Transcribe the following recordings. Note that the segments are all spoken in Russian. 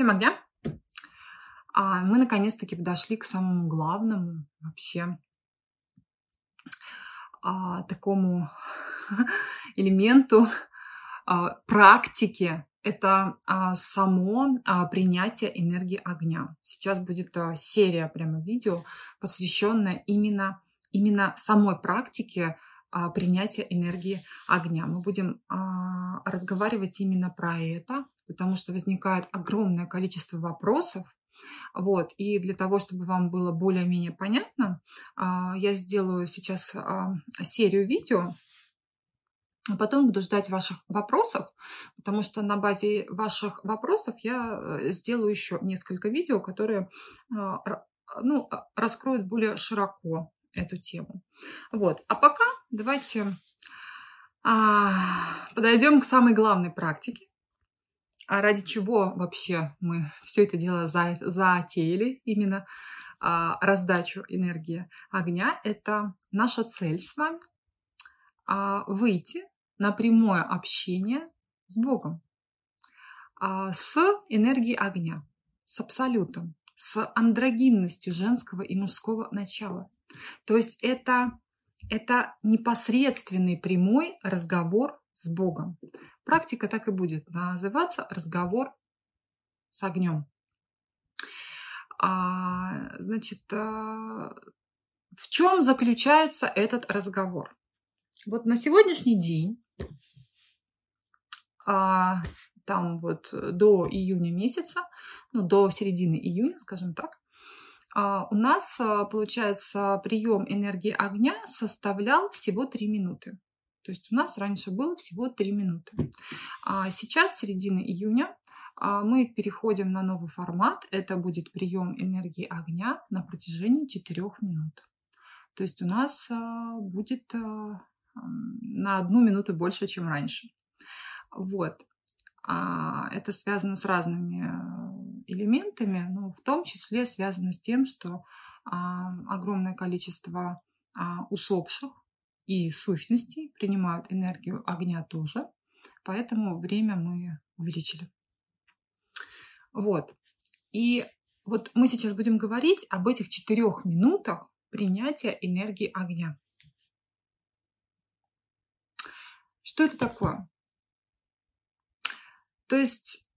Всем огня! Мы наконец-таки подошли к самому главному вообще такому элементу практики. Это само принятие энергии огня. Сейчас будет серия прямо видео, посвященная именно самой практике принятия энергии огня. Мы будем разговаривать именно про это, потому что возникает огромное количество вопросов. Вот. И для того, чтобы вам было более-менее понятно, я сделаю сейчас серию видео, а потом буду ждать ваших вопросов, потому что на базе ваших вопросов я сделаю еще несколько видео, которые раскроют более широко эту тему. Вот. А пока давайте подойдем к самой главной практике. Ради чего вообще мы все это дело затеяли, именно раздачу энергии огня. Это наша цель с вами выйти на прямое общение с Богом, с энергией огня, с абсолютом, с андрогинностью женского и мужского начала. То есть это непосредственный прямой разговор с Богом. Практика так и будет называться «Разговор с огнем». Значит, в чем заключается этот разговор? Вот на сегодняшний день, там вот до июня месяца, до середины июня, скажем так, у нас, получается, прием энергии огня составлял всего 3 минуты. То есть у нас раньше было всего 3 минуты. А сейчас, середина июня, мы переходим на новый формат. Это будет прием энергии огня на протяжении 4 минут. То есть у нас будет на 1 минуту больше, чем раньше. Вот. Это связано с разными элементами, но в том числе связано с тем, что огромное количество усопших и сущностей принимают энергию огня тоже, поэтому время мы увеличили. Вот. И вот мы сейчас будем говорить об этих 4 минутах принятия энергии огня. Что это такое? То есть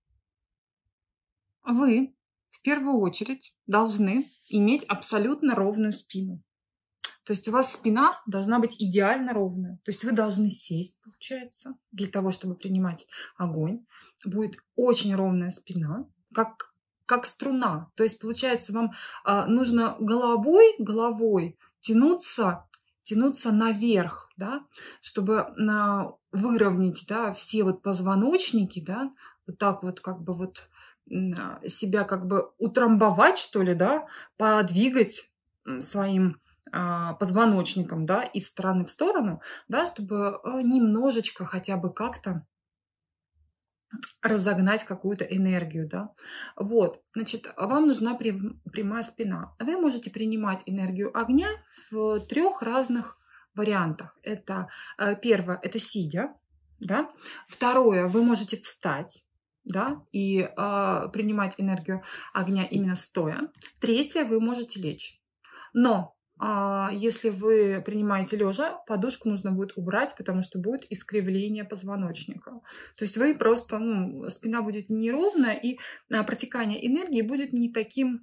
вы в первую очередь должны иметь абсолютно ровную спину. То есть у вас спина должна быть идеально ровная. То есть вы должны сесть, получается, для того, чтобы принимать огонь. Будет очень ровная спина, как струна. То есть, получается, вам нужно головой тянуться наверх, да, чтобы выровнять, да, все вот позвоночники, да, вот так вот как бы вот себя как бы утрамбовать, что ли, да, подвигать своим позвоночником, да, из стороны в сторону, да, чтобы немножечко хотя бы как-то разогнать какую-то энергию, да. Вот, значит, вам нужна прямая спина. Вы можете принимать энергию огня в 3 разных вариантах. Это первое, это сидя, да. Второе, вы можете встать, да, и принимать энергию огня именно стоя. Третье, вы можете лечь. Но если вы принимаете лежа, подушку нужно будет убрать, потому что будет искривление позвоночника. То есть вы просто, спина будет неровная, и протекание энергии будет не таким,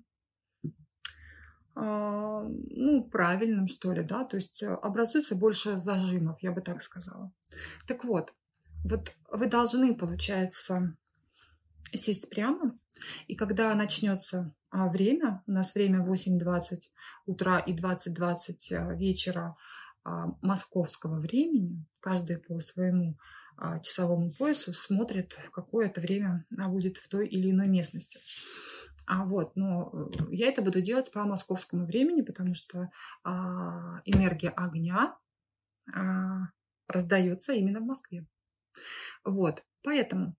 правильным, что ли, да, то есть образуется больше зажимов, я бы так сказала. Так вот вы должны, получается, сесть прямо, и когда начнется время, у нас время 8:20 утра и 20:20 вечера московского времени, каждый по своему часовому поясу смотрит, какое это время будет в той или иной местности. Но я это буду делать по московскому времени, потому что энергия огня раздается именно в Москве. Вот, поэтому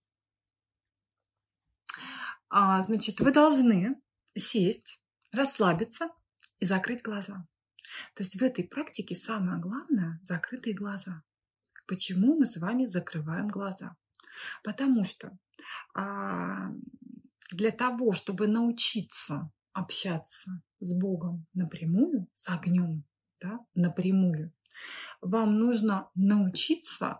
значит, вы должны сесть, расслабиться и закрыть глаза. То есть в этой практике самое главное – закрытые глаза. Почему мы с вами закрываем глаза? Потому что для того, чтобы научиться общаться с Богом напрямую, с огнем, да, напрямую, вам нужно научиться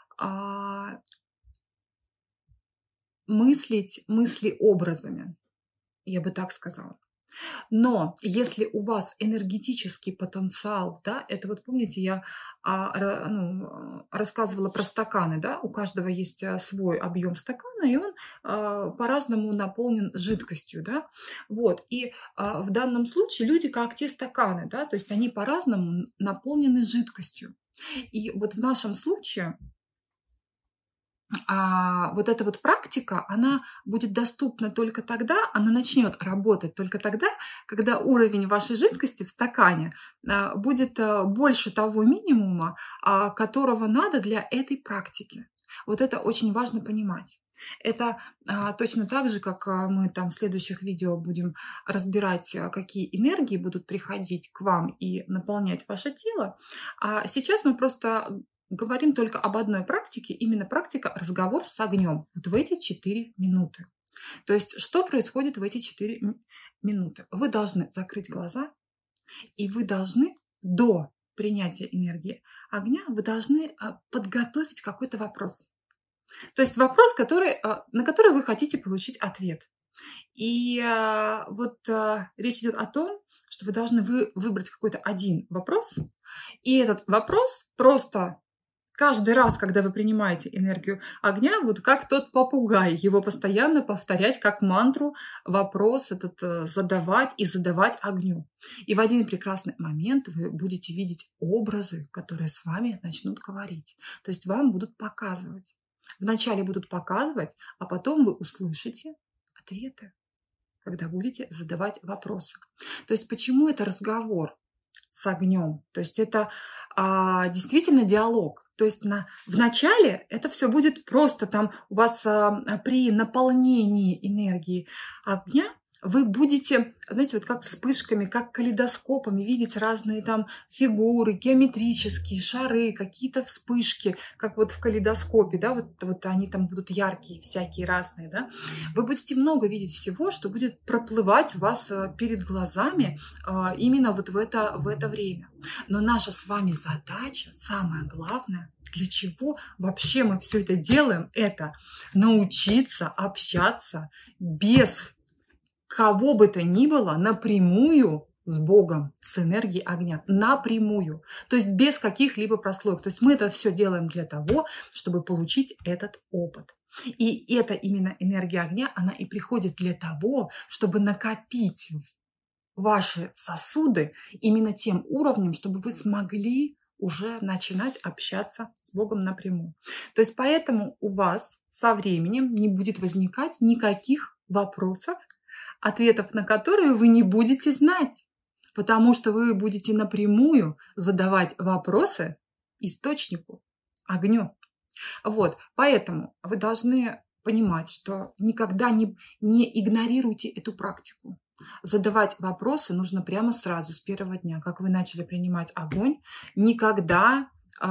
мыслить мысли-образами, я бы так сказала. Но если у вас энергетический потенциал, да, это вот помните, я рассказывала про стаканы, да, у каждого есть свой объем стакана, и он по-разному наполнен жидкостью, да, вот, и в данном случае люди как те стаканы, да, то есть они по-разному наполнены жидкостью. И вот в нашем случае вот эта вот практика, она будет доступна только тогда, она начнет работать только тогда, когда уровень вашей жидкости в стакане будет больше того минимума, которого надо для этой практики. Вот это очень важно понимать. Это точно так же, как мы там в следующих видео будем разбирать, какие энергии будут приходить к вам и наполнять ваше тело. А сейчас мы просто говорим только об одной практике, именно практика разговор с огнем. Вот в эти 4 минуты. То есть что происходит в эти 4 минуты? Вы должны закрыть глаза, и вы должны до принятия энергии огня, вы должны подготовить какой-то вопрос. То есть вопрос, на который вы хотите получить ответ. И речь идет о том, что вы должны выбрать какой-то один вопрос, и этот вопрос просто каждый раз, когда вы принимаете энергию огня, вот как тот попугай, его постоянно повторять как мантру, вопрос этот задавать и задавать огню. И в один прекрасный момент вы будете видеть образы, которые с вами начнут говорить. То есть вам будут показывать. Вначале будут показывать, а потом вы услышите ответы, когда будете задавать вопросы. То есть почему это разговор с огнем? То есть это действительно диалог. То есть в начале это все будет просто там у вас при наполнении энергии огня вы будете, знаете, вот как вспышками, как калейдоскопами видеть разные там фигуры, геометрические шары, какие-то вспышки, как вот в калейдоскопе, да, вот они там будут яркие, всякие разные, да. Вы будете много видеть всего, что будет проплывать у вас перед глазами именно вот в это время. Но наша с вами задача, самое главное, для чего вообще мы все это делаем, это научиться общаться без кого бы то ни было напрямую с Богом, с энергией огня, напрямую. То есть без каких-либо прослоек. То есть мы это все делаем для того, чтобы получить этот опыт. И эта именно энергия огня, она и приходит для того, чтобы накопить ваши сосуды именно тем уровнем, чтобы вы смогли уже начинать общаться с Богом напрямую. То есть поэтому у вас со временем не будет возникать никаких вопросов, ответов на которые вы не будете знать, потому что вы будете напрямую задавать вопросы источнику, огню. Вот, поэтому вы должны понимать, что никогда не игнорируйте эту практику. Задавать вопросы нужно прямо сразу, с первого дня, как вы начали принимать огонь. Никогда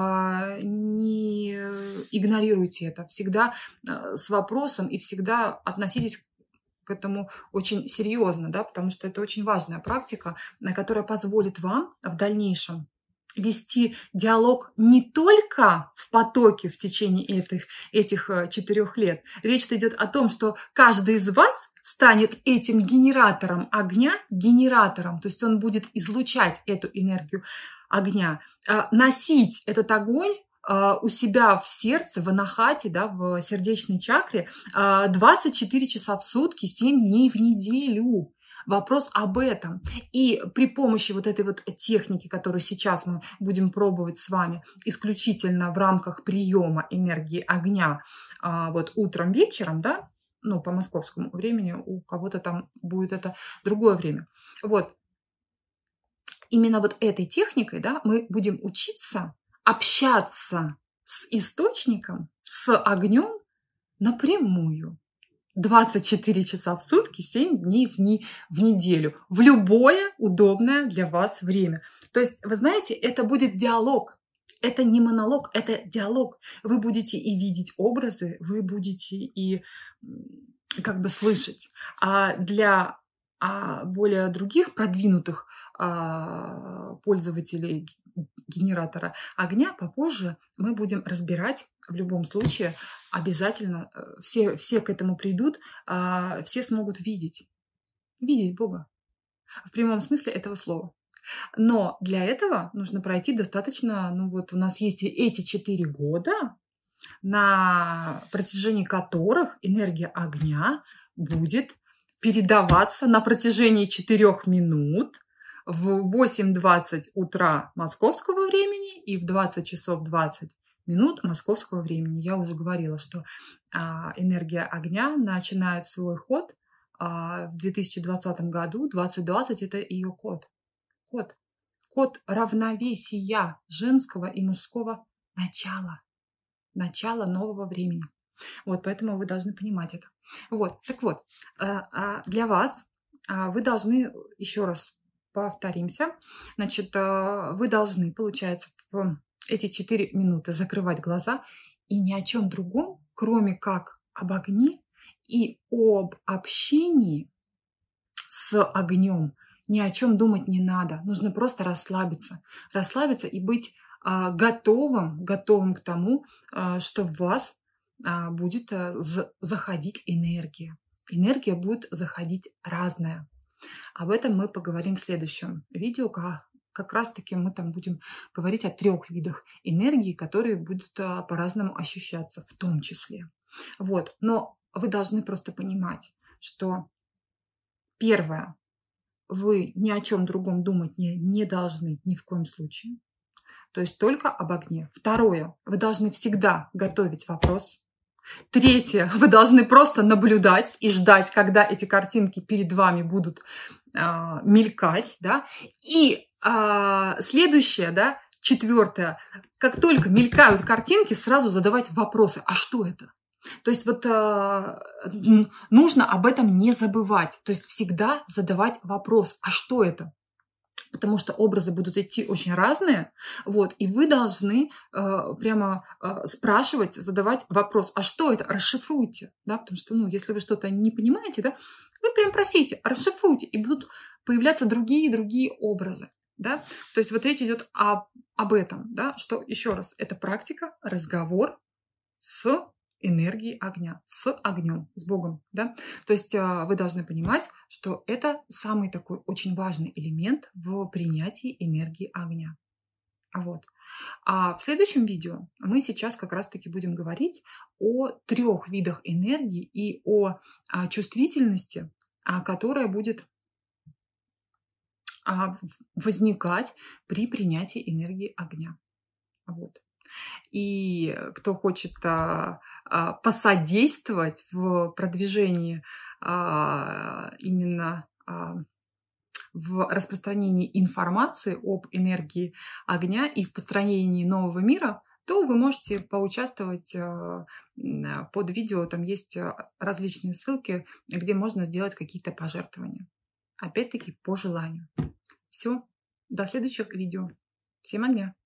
не игнорируйте это. Всегда с вопросом и всегда относитесь к этому очень серьезно, да, потому что это очень важная практика, которая позволит вам в дальнейшем вести диалог не только в потоке в течение этих 4 лет. Речь идет о том, что каждый из вас станет этим генератором огня, то есть он будет излучать эту энергию огня, носить этот огонь у себя в сердце, в анахате, да, в сердечной чакре 24 часа в сутки, 7 дней в неделю. Вопрос об этом. И при помощи вот этой вот техники, которую сейчас мы будем пробовать с вами исключительно в рамках приема энергии огня вот утром, вечером, да, ну, по московскому времени, у кого-то там будет это другое время. Вот. Именно вот этой техникой, да, мы будем учиться общаться с источником, с огнем напрямую. 24 часа в сутки, 7 дней в неделю. В любое удобное для вас время. То есть, вы знаете, это будет диалог. Это не монолог, это диалог. Вы будете и видеть образы, вы будете и как бы слышать. А для более других продвинутых пользователей генератора огня попозже мы будем разбирать. В любом случае обязательно все к этому придут, все смогут видеть Бога в прямом смысле этого слова. Но для этого нужно пройти достаточно, ну вот у нас есть эти 4 года, на протяжении которых энергия огня будет передаваться на протяжении 4 минут в 8:20 утра московского времени и в 20 часов 20 минут московского времени. Я уже говорила, что энергия огня начинает свой ход в 2020 году. 2020 – это ее код. Код равновесия женского и мужского начала нового времени. Вот, поэтому вы должны понимать это. Вот, так вот, для вас вы должны, еще раз повторимся, значит, вы должны, получается, в эти 4 минуты закрывать глаза и ни о чем другом, кроме как об огне и об общении с огнем, ни о чем думать не надо. Нужно просто расслабиться и быть готовым к тому, что в вас будет заходить энергия. Энергия будет заходить разная. Об этом мы поговорим в следующем видео. Как раз-таки мы там будем говорить о 3 видах энергии, которые будут по-разному ощущаться в том числе. Вот. Но вы должны просто понимать, что первое, вы ни о чем другом думать не должны ни в коем случае. То есть только об огне. Второе, вы должны всегда готовить вопрос. Третье, вы должны просто наблюдать и ждать, когда эти картинки перед вами будут мелькать. Да? И следующее, да, 4, как только мелькают картинки, сразу задавать вопросы. А что это? То есть вот нужно об этом не забывать. То есть всегда задавать вопрос, а что это? Потому что образы будут идти очень разные, вот, и вы должны прямо спрашивать, задавать вопрос, а что это? Расшифруйте, да, потому что, ну, если вы что-то не понимаете, да, вы прям просите, расшифруйте, и будут появляться другие образы, да, то есть вот речь идет об этом, да, что, еще раз, это практика, разговор с энергией огня, с огнем, с Богом, да. То есть вы должны понимать, что это самый такой очень важный элемент в принятии энергии огня. Вот. А в следующем видео мы сейчас как раз-таки будем говорить о 3 видах энергии и о чувствительности, которая будет возникать при принятии энергии огня. Вот. И кто хочет посодействовать в продвижении именно в распространении информации об энергии огня и в построении нового мира, то вы можете поучаствовать под видео. Там есть различные ссылки, где можно сделать какие-то пожертвования. Опять-таки по желанию. Все, до следующих видео. Всем огня!